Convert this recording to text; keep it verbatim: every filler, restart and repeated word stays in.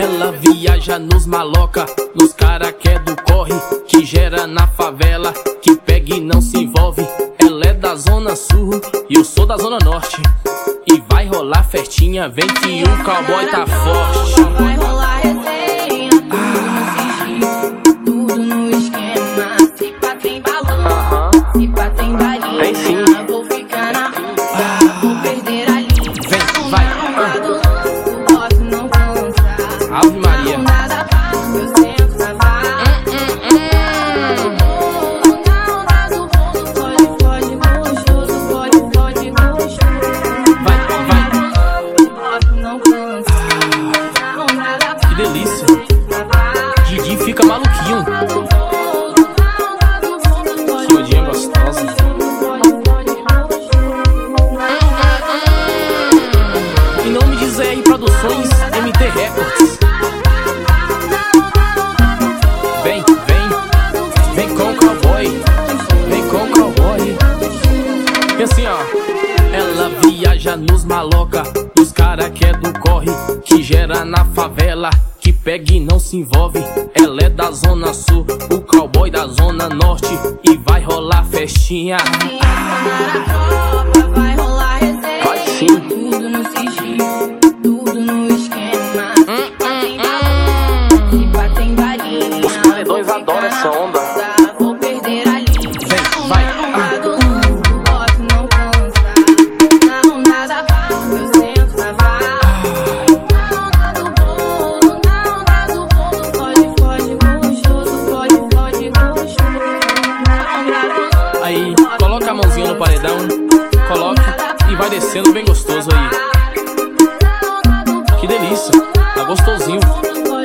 Ela viaja nos maloca, nos cara que é do corre, que gera na favela, que pega e não se envolve. Ela é da zona sul e eu sou da zona norte. E vai rolar festinha, vem que o cowboy tá forte. Vai rolar resenha, tudo no sigilo, tudo no esquema. Se pá tem balão, se pá tem balinha. Tem sim. Vou ficar na rua, vou perder a linha. Vem, vai. O boss não cansa. Ave Maria. Não nada fácil, eu sento na vara. Não dá do bolo, pode, pode, gostoso, pode, pode, gostoso. Vai, vai. O boss não cansa. Não nada Que delícia. Didi fica maluquinho. Que odinha gostosa. Em nome de Zé R Produções, M T Records. Vem, vem, vem com o cowboy, vem com o cowboy. E assim ó, ela viaja nos maloca, nos cara que é do corre, que gera na favela, que pega e não se envolve. Ela é da zona sul, o cowboy da zona norte. E vai rolar festinha. Vai rolar resenha, Vai sim. tudo no sigilo, tudo no esquema. Se pá tem balão, se pá tem balinha. Os paredões adoram essa onda. Vou perder a linha. Vem, vai. O boss não cansa. Não nada fácil, eu sento na vara. Não dá do bolo, não dá do bolo. Pode, pode, gostoso, pode, pode, gostoso. Não dá do Aí, coloca a mãozinha no paredão, coloca e vai descendo bem gostoso aí. Que delícia, tá gostosinho.